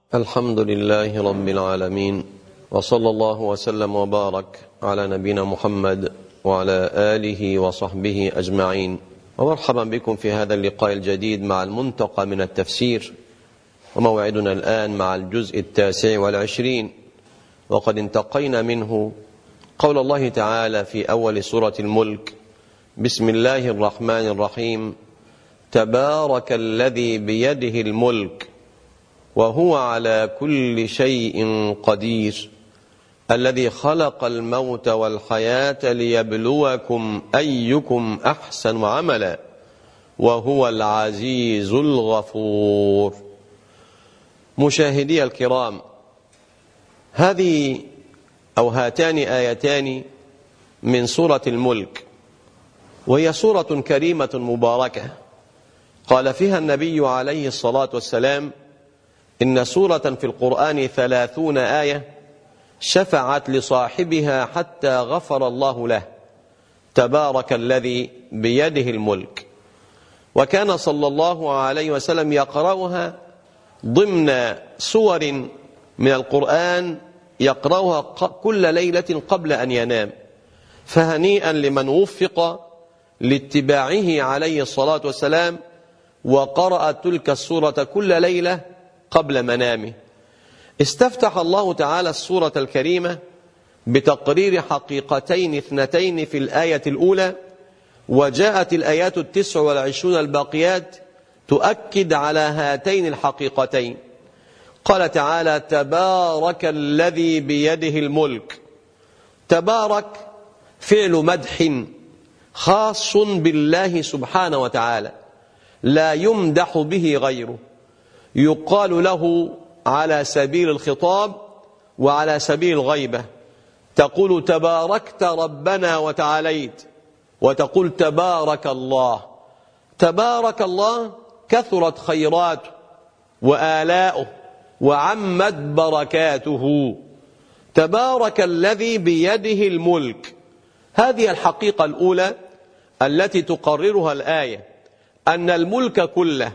الحمد لله رب العالمين، وصلى الله وسلم وبارك على نبينا محمد وعلى آله وصحبه أجمعين. ومرحبا بكم في هذا اللقاء الجديد مع المنتقى من التفسير، وموعدنا الآن مع الجزء 29، وقد انتقينا منه قول الله تعالى في أول سورة الملك: بسم الله الرحمن الرحيم، تبارك الذي بيده الملك وهو على كل شيء قدير، الذي خلق الموت والحياة ليبلوكم أيكم أحسن عملا وهو العزيز الغفور. مشاهدي الكرام، هذه أو هاتان آيتان من سورة الملك، وهي سورة كريمة مباركة. قال فيها النبي عليه الصلاة والسلام: إن سورة في القرآن 30 آية شفعت لصاحبها حتى غفر الله له. تبارك الذي بيده الملك. وكان صلى الله عليه وسلم يقرأها ضمن سور من القرآن، يقرأها كل ليلة قبل أن ينام، فهنيئا لمن وفق لاتباعه عليه الصلاة والسلام وقرأ تلك السورة كل ليلة قبل منامه. استفتح الله تعالى السورة الكريمة بتقرير حقيقتين اثنتين في الآية الأولى، وجاءت الآيات 29 الباقيات تؤكد على هاتين الحقيقتين. قال تعالى: تبارك الذي بيده الملك. تبارك فعل مدح خاص بالله سبحانه وتعالى، لا يمدح به غيره، يقال له على سبيل الخطاب وعلى سبيل الغيبة. تقول تباركت ربنا وتعاليت، وتقول تبارك الله. تبارك الله كثرت خيراته وآلاؤه وعمت بركاته. تبارك الذي بيده الملك. هذه الحقيقة الأولى التي تقررها الآية، أن الملك كله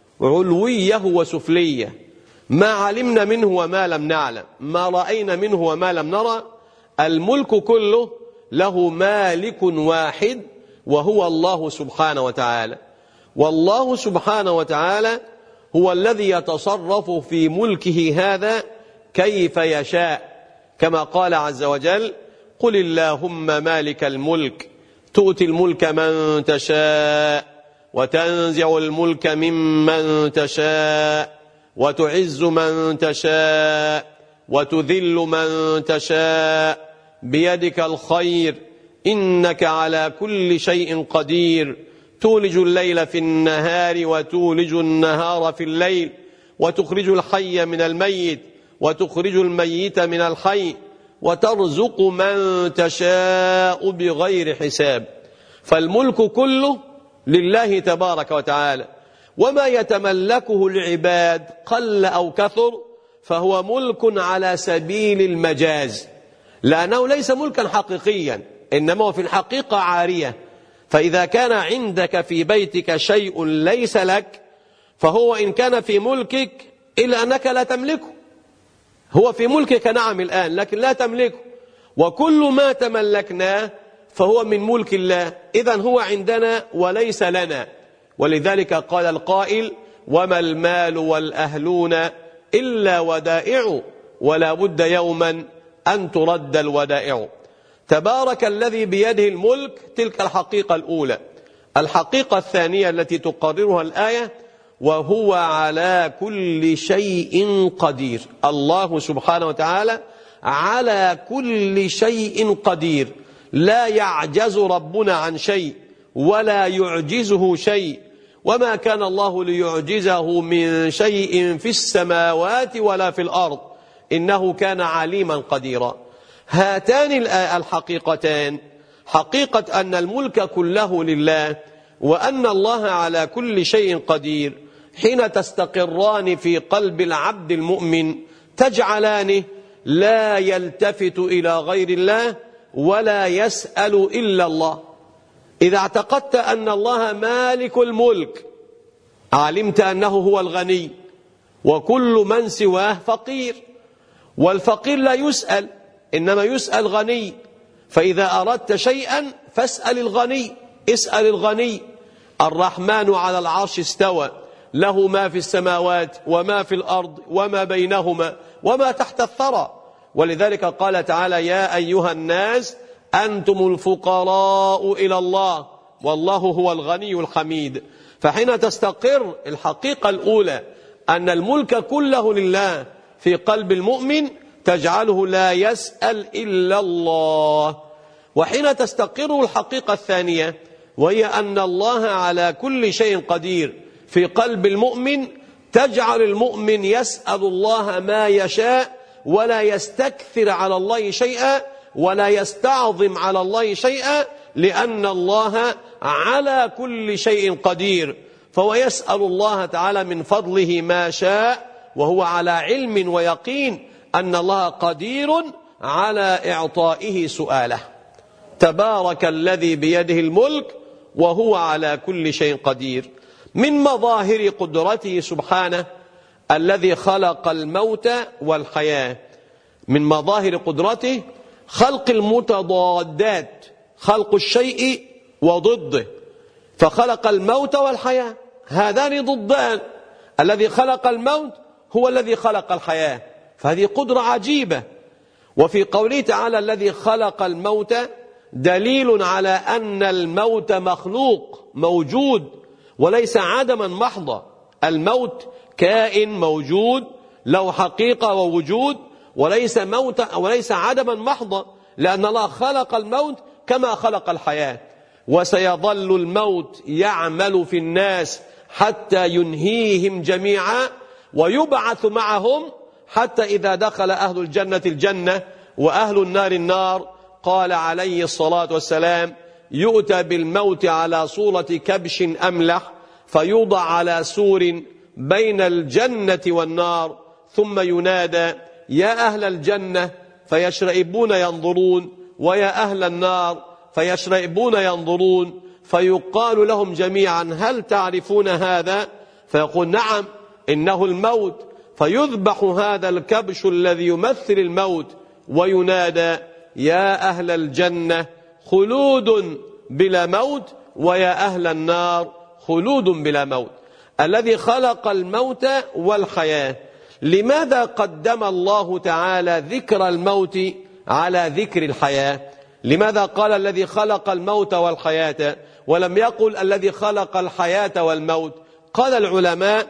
علويه وسفليه، ما علمنا منه وما لم نعلم، ما رأينا منه وما لم نرى، الملك كله له مالك واحد وهو الله سبحانه وتعالى. والله سبحانه وتعالى هو الذي يتصرف في ملكه هذا كيف يشاء، كما قال عز وجل: قل اللهم مالك الملك تؤتي الملك من تشاء وتنزع الملك ممن تشاء وتعز من تشاء وتذل من تشاء بيدك الخير إنك على كل شيء قدير، تولج الليل في النهار وتولج النهار في الليل، وتخرج الحي من الميت وتخرج الميت من الحي، وترزق من تشاء بغير حساب. فالملك كله لله تبارك وتعالى، وما يتملكه العباد قل أو كثر فهو ملك على سبيل المجاز، لأنه ليس ملكا حقيقيا، إنما هو في الحقيقة عارية. فإذا كان عندك في بيتك شيء ليس لك، فهو إن كان في ملكك إلا أنك لا تملكه. هو في ملكك نعم الآن، لكن لا تملكه. وكل ما تملكناه فهو من ملك الله، إذن هو عندنا وليس لنا. ولذلك قال القائل: وما المال والأهلون إلا ودائع، ولا بد يوما أن ترد الودائع. تبارك الذي بيده الملك، تلك الحقيقة الأولى. الحقيقة الثانية التي تقررها الآية: وهو على كل شيء قدير. الله سبحانه وتعالى على كل شيء قدير، لا يعجز ربنا عن شيء ولا يعجزه شيء، وما كان الله ليعجزه من شيء في السماوات ولا في الأرض، إنه كان عليما قديرا. هاتان الحقيقتان، حقيقة أن الملك كله لله وأن الله على كل شيء قدير، حين تستقران في قلب العبد المؤمن تجعلانه لا يلتفت إلى غير الله ولا يسأل إلا الله. إذا اعتقدت أن الله مالك الملك علمت أنه هو الغني، وكل من سواه فقير، والفقير لا يسأل، إنما يسأل غني. فإذا أردت شيئا فاسأل الغني، اسأل الغني. الرحمن على العرش استوى، له ما في السماوات وما في الأرض وما بينهما وما تحت الثرى. ولذلك قال تعالى: يا أيها الناس أنتم الفقراء إلى الله والله هو الغني الحميد. فحين تستقر الحقيقة الأولى أن الملك كله لله في قلب المؤمن تجعله لا يسأل إلا الله. وحين تستقر الحقيقة الثانية وهي أن الله على كل شيء قدير في قلب المؤمن تجعل المؤمن يسأل الله ما يشاء ولا يستكثر على الله شيئا ولا يستعظم على الله شيئا، لأن الله على كل شيء قدير. فهو يسأل الله تعالى من فضله ما شاء، وهو على علم ويقين أن الله قدير على إعطائه سؤاله. تبارك الذي بيده الملك وهو على كل شيء قدير. من مظاهر قدرته سبحانه الذي خلق الموت والحياة، من مظاهر قدرته خلق المتضادات، خلق الشيء وضده، فخلق الموت والحياة، هذان ضدان. الذي خلق الموت هو الذي خلق الحياة، فهذه قدرة عجيبة. وفي قوله تعالى: الذي خلق الموت، دليل على أن الموت مخلوق موجود وليس عدما محضا. الموت كائن موجود له حقيقة ووجود، وليس عدما محضا، لأن الله خلق الموت كما خلق الحياة. وسيظل الموت يعمل في الناس حتى ينهيهم جميعا ويبعث معهم، حتى إذا دخل أهل الجنة الجنة وأهل النار النار. قال عليه الصلاة والسلام: يؤتى بالموت على صورة كبش أملح فيوضع على سور بين الجنة والنار، ثم ينادى: يا أهل الجنة، فيشرئبون ينظرون، ويا أهل النار، فيشرئبون ينظرون، فيقال لهم جميعا: هل تعرفون هذا؟ فيقول: نعم، إنه الموت. فيذبح هذا الكبش الذي يمثل الموت وينادى: يا أهل الجنة، خلود بلا موت، ويا أهل النار، خلود بلا موت. الذي خلق الموت والحياة. لماذا قدم الله تعالى ذكر الموت على ذكر الحياة؟ لماذا قال الذي خلق الموت والحياة ولم يقل الذي خلق الحياة والموت؟ قال العلماء: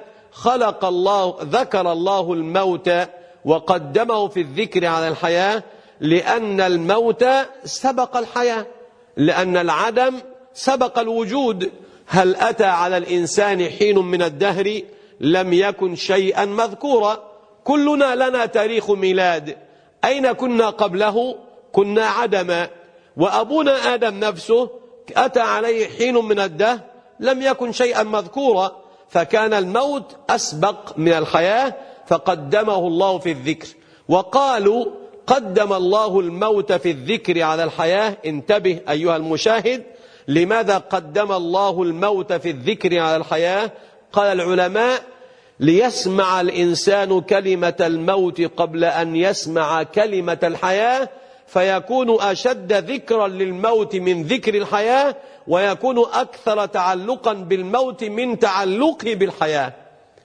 ذكر الله الموت وقدمه في الذكر على الحياة لأن الموت سبق الحياة، لأن العدم سبق الوجود. هل أتى على الإنسان حين من الدهر لم يكن شيئا مذكورا؟ كلنا لنا تاريخ ميلاد، أين كنا قبله؟ كنا عدما. وأبونا آدم نفسه أتى عليه حين من الدهر لم يكن شيئا مذكورا، فكان الموت أسبق من الحياة فقدمه الله في الذكر. وقالوا: قدم الله الموت في الذكر على الحياة. انتبه أيها المشاهد، لماذا قدم الله الموت في الذكر على الحياة؟ قال العلماء: ليسمع الإنسان كلمة الموت قبل أن يسمع كلمة الحياة، فيكون أشد ذكرا للموت من ذكر الحياة، ويكون أكثر تعلقا بالموت من تعلقه بالحياة.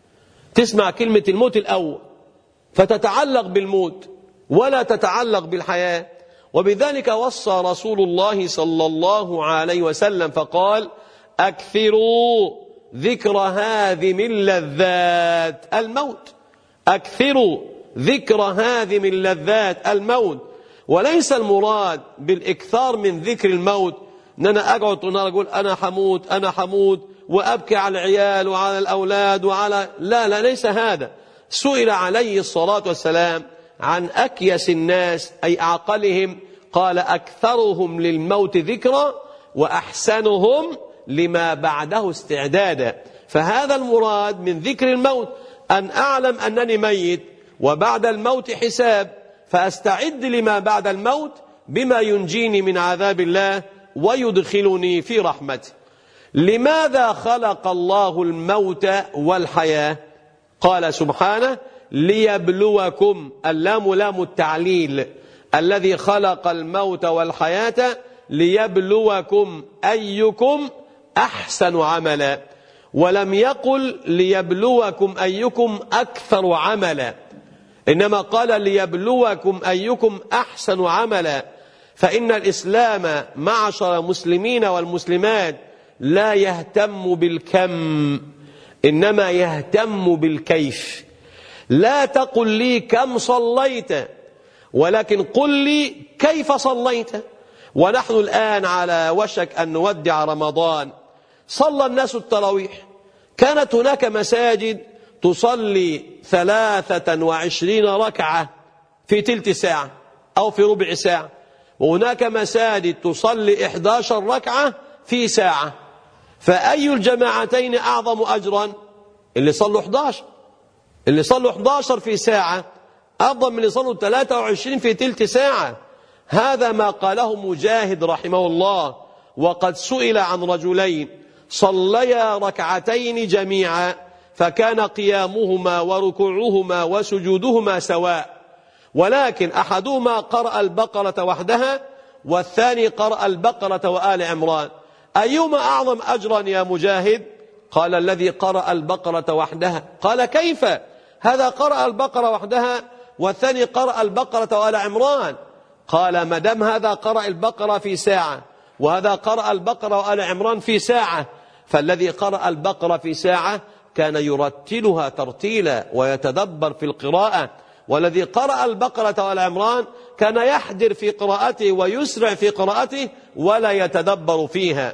تسمع كلمة الموت الأول فتتعلق بالموت ولا تتعلق بالحياة. وبذلك وصى رسول الله صلى الله عليه وسلم فقال: أكثروا ذكر هاذم اللذات الموت. أكثروا ذكر هاذم اللذات الموت. وليس المراد بالإكثار من ذكر الموت أن أنا أقعد أقول أنا حموت أنا حموت وأبكي على العيال وعلى الأولاد لا، ليس هذا. سئل عليه الصلاة والسلام عن أكيس الناس أي أعقلهم، قال: أكثرهم للموت ذكرا وأحسنهم لما بعده استعدادا. فهذا المراد من ذكر الموت، أن أعلم أنني ميت وبعد الموت حساب، فأستعد لما بعد الموت بما ينجيني من عذاب الله ويدخلني في رحمته. لماذا خلق الله الموت والحياة؟ قال سبحانه ليبلوكم، اللام لام التعليل، الذي خلق الموت والحياة ليبلوكم أيكم أحسن عملا، ولم يقل ليبلوكم أيكم أكثر عملا، إنما قال ليبلوكم أيكم أحسن عملا. فإن الإسلام معشر المسلمين والمسلمات لا يهتم بالكم، إنما يهتم بالكيف. لا تقل لي كم صليت، ولكن قل لي كيف صليت. ونحن الآن على وشك أن نودع رمضان، صلى الناس التراويح، كانت هناك مساجد تصلي 23 ركعة في تلت ساعة أو في ربع ساعة، وهناك مساجد تصلي 11 ركعة في ساعة، فأي الجماعتين أعظم أجرا؟ اللي صلوا 11. اللي صلوا 11 في ساعة أفضل من اللي صلوا 23 في تلت ساعة. هذا ما قاله مجاهد رحمه الله، وقد سئل عن رجلين صليا ركعتين جميعا فكان قيامهما وركوعهما وسجودهما سواء، ولكن أحدهما قرأ البقرة وحدها والثاني قرأ البقرة وآل عمران، أيهما أعظم أجرا يا مجاهد؟ قال الذي قرأ البقرة وحدها. قال كيف؟ هذا قرأ البقرة وحدها والثاني قرأ البقرة وآل عمران. قال ما دام هذا قرأ البقرة في ساعة وهذا قرأ البقرة وآل عمران في ساعة، فالذي قرأ البقرة في ساعة كان يرتلها ترتيلا ويتدبر في القراءة، والذي قرأ البقرة وآل عمران كان يحدر في قراءته ويسرع في قراءته ولا يتدبر فيها.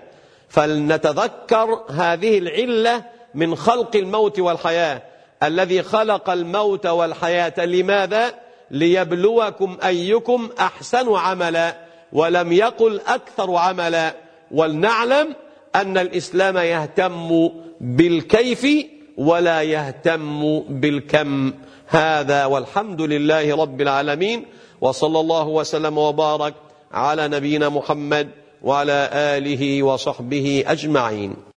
فلنتذكر هذه العلة من خلق الموت والحياة، الذي خلق الموت والحياة لماذا؟ ليبلوكم أيكم أحسن عملا، ولم يقل أكثر عملا. ولنعلم أن الإسلام يهتم بالكيف ولا يهتم بالكم. هذا والحمد لله رب العالمين، وصلى الله وسلم وبارك على نبينا محمد وعلى آله وصحبه أجمعين.